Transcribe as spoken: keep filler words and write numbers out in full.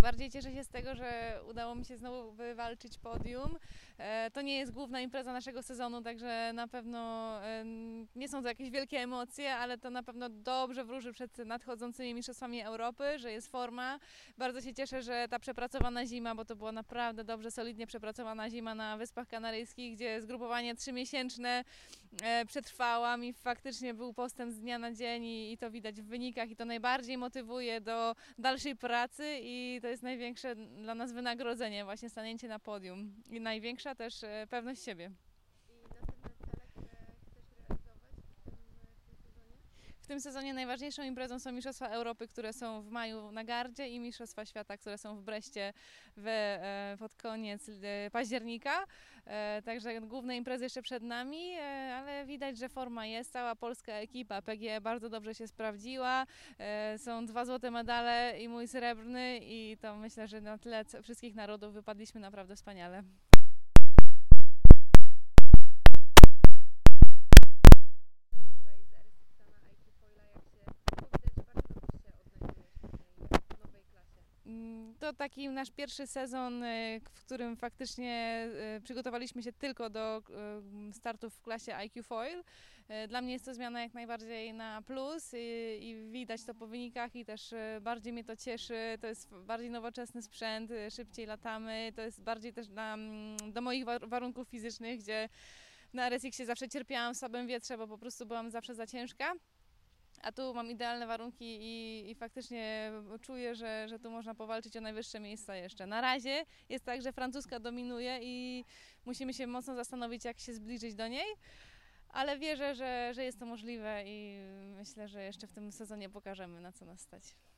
najbardziej cieszę się z tego, że udało mi się znowu wywalczyć podium. To nie jest główna impreza naszego sezonu, także na pewno nie są to jakieś wielkie emocje, ale to na pewno dobrze wróży przed nadchodzącymi mistrzostwami Europy, że jest forma. Bardzo się cieszę, że ta przepracowana zima, bo to była naprawdę dobrze, solidnie przepracowana zima na Wyspach Kanaryjskich, gdzie zgrupowanie trzymiesięczne przetrwałam i faktycznie był postęp z dnia na dzień i, i to widać w wynikach i to najbardziej motywuje do dalszej pracy i to jest największe dla nas wynagrodzenie, właśnie stanięcie na podium i największa też pewność siebie. W tym sezonie najważniejszą imprezą są Mistrzostwa Europy, które są w maju na Gardzie i Mistrzostwa Świata, które są w Breście w, pod koniec października. Także główne imprezy jeszcze przed nami, ale widać, że forma jest. Cała polska ekipa P G E bardzo dobrze się sprawdziła. Są dwa złote medale i mój srebrny i to myślę, że na tle wszystkich narodów wypadliśmy naprawdę wspaniale. To taki nasz pierwszy sezon, w którym faktycznie przygotowaliśmy się tylko do startów w klasie I Q Foil. Dla mnie jest to zmiana jak najbardziej na plus i, i widać to po wynikach i też bardziej mnie to cieszy. To jest bardziej nowoczesny sprzęt, szybciej latamy, to jest bardziej też na, do moich warunków fizycznych, gdzie na R S X-ie zawsze cierpiałam w słabym wietrze, bo po prostu byłam zawsze za ciężka. A tu mam idealne warunki i, i faktycznie czuję, że, że tu można powalczyć o najwyższe miejsca jeszcze. Na razie jest tak, że francuska dominuje i musimy się mocno zastanowić, jak się zbliżyć do niej, ale wierzę, że, że jest to możliwe i myślę, że jeszcze w tym sezonie pokażemy, na co nas stać.